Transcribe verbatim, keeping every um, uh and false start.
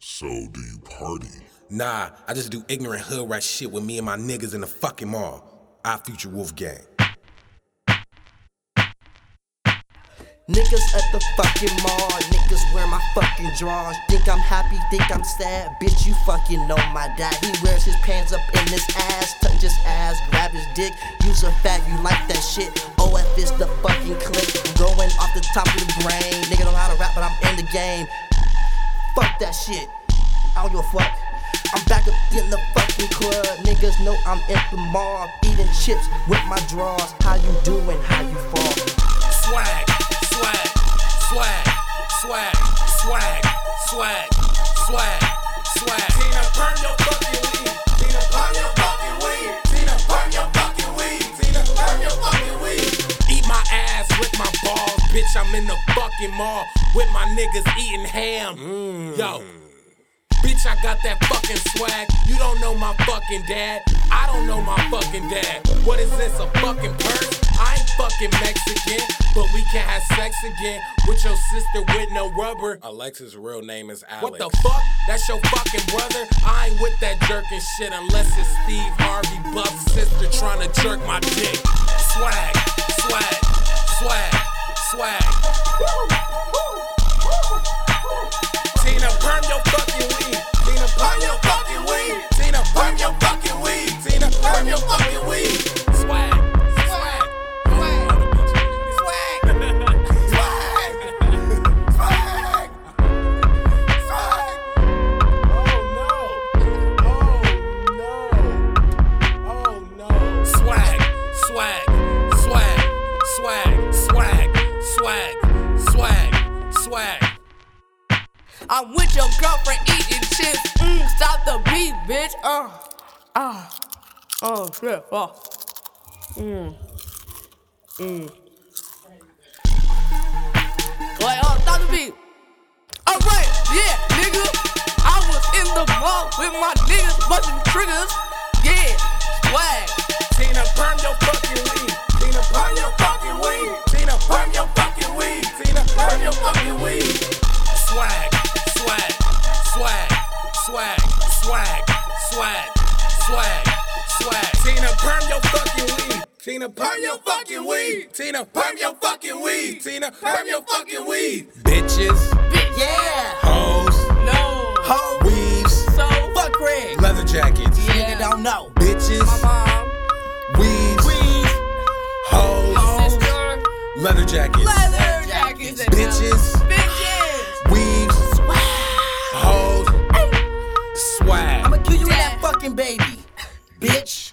So do you party? Nah, I just do ignorant hood rat shit with me and my niggas in the fucking mall. Our Future Wolf Gang. Niggas at the fucking mall, niggas wear my fucking drawers. Think I'm happy, think I'm sad, bitch you fucking know my dad. He wears his pants up in his ass, touch his ass, grab his dick. Use a fat, you like that shit. O F is the fucking click, going off the top of the brain. Nigga don't know how to rap, but I'm in the game. Fuck that shit, I don't give a fuck. I'm back up in the fucking club. Niggas know I'm in the mall, eating chips with my drawers. How you doing, how you fall? Swag, swag, swag, swag, swag, swag, swag, swag. Tina, burn your fucking weed. Tina, burn your fucking weed. Tina, burn your fucking weed. Tina, burn your fucking weed. Eat my ass with my balls, bitch. I'm in the fucking mall with my niggas eating ham. Mm. Yo. Bitch, I got that fucking swag. You don't know my fucking dad. I don't know my fucking dad. What is this, a fucking purse? I ain't fucking Mexican, but we can have sex again with your sister with no rubber. Alexa's real name is Alex. What the fuck? That's your fucking brother? I ain't with that jerking shit unless it's Steve Harvey Buff's sister trying to jerk my dick. Swag, swag, swag, swag. Tina, burn your fucking weed. Tina, burn your fucking weed. Tina, burn your fucking weed. Tina, burn your fucking weed. Swag, swag, swag, swag, swag, swag, swag. Oh no, oh no, oh no. Swag, swag, swag, swag, swag, swag, swag, swag. I'm with your girlfriend eating chips. Mmm, stop the beat, bitch. Uh, ah, oh shit. Oh, mmm, mmm. Wait, oh, stop the beat. Alright, yeah, nigga. I was in the mall with my niggas, busting triggers. Yeah, swag. Tina, burn your fucking weed. Tina, burn your fucking weed. Tina, burn your fucking weed. Tina, burn your fucking weed. Swag. Swag, swag, swag, swag, swag, swag, swag. Tina, burn your fucking weed. Tina, burn your fucking weed. Tina, burn your fucking weed. Tina, burn your fucking weed. Bitches, Bitch. Yeah, hoes, No. ho, weaves, So, fuck Craig. leather jackets. Nigga don't know. Bitches, my mom, weaves, Weave, hoes, sister, leather jackets. leather jackets, and Bitches, bitches. weaves, hoes, swag. I'ma kill you with that fucking baby, bitch.